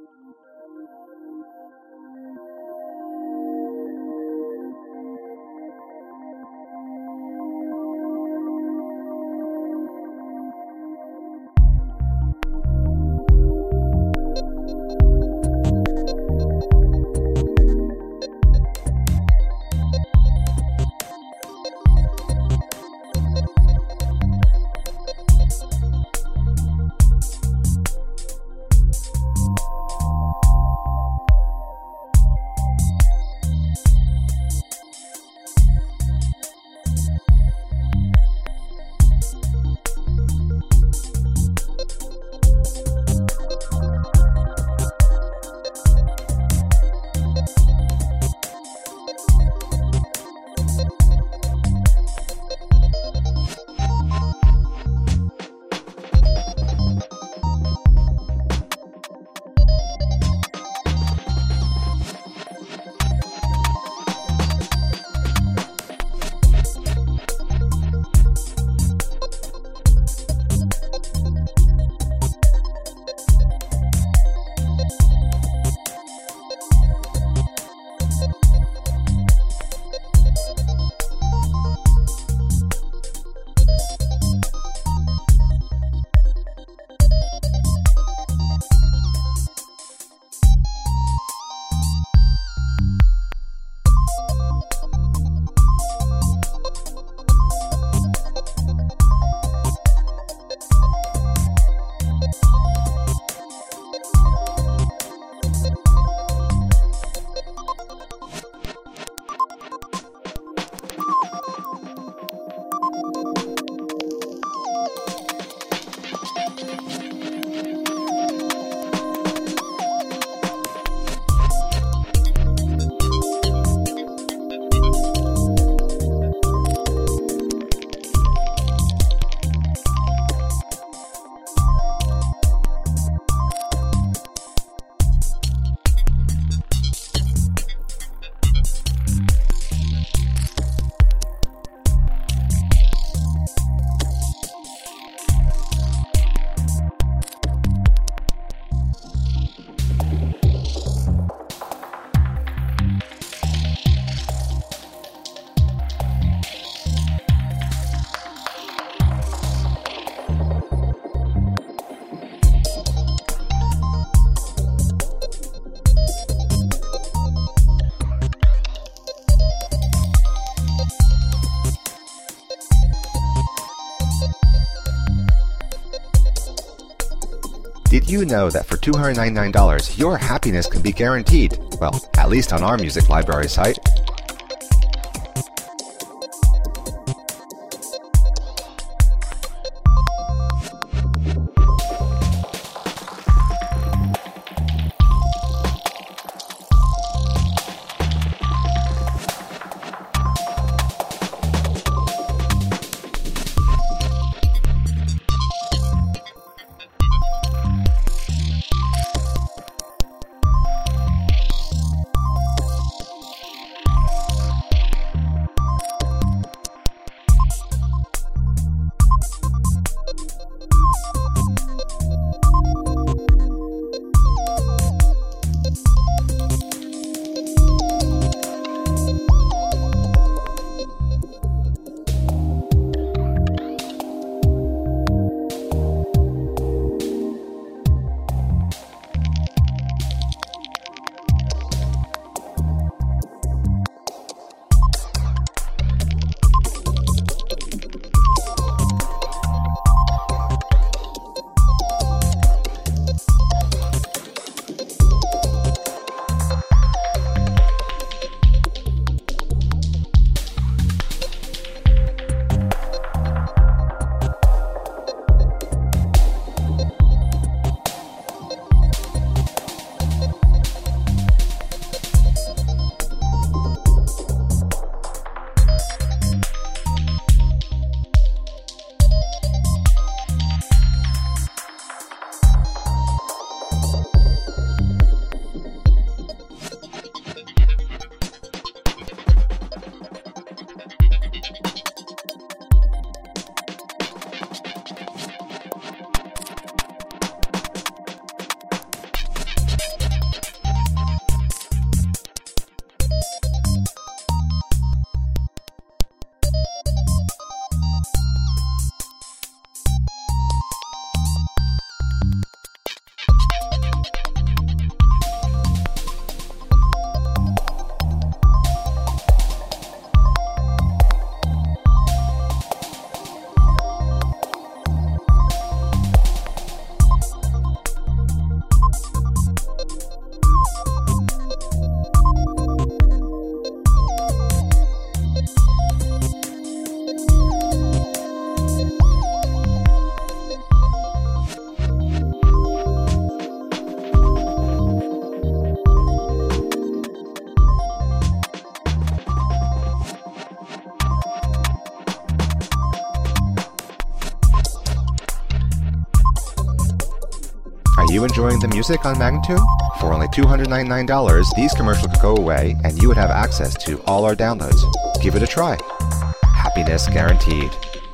Did you know that for $299, your happiness can be guaranteed? Well, at least on our music library site. Are you enjoying the music on Magnatune? For only $299, these commercials could go away and you would have access to all our downloads. Give it a try. Happiness guaranteed.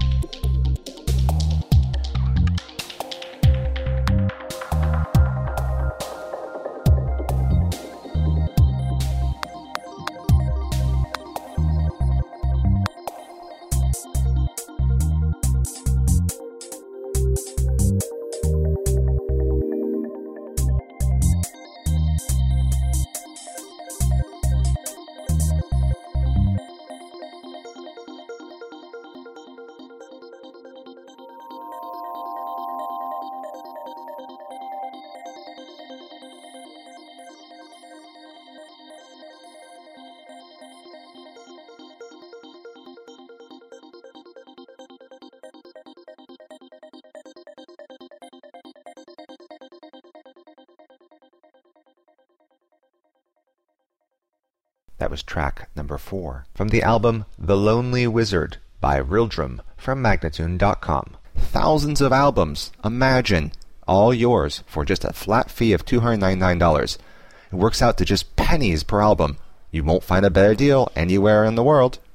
That was track number 4 from the album The Lonely Wizard by Rildrum from Magnatune.com. Thousands of albums, imagine, all yours for just a flat fee of $299. It works out to just pennies per album. You won't find a better deal anywhere in the world.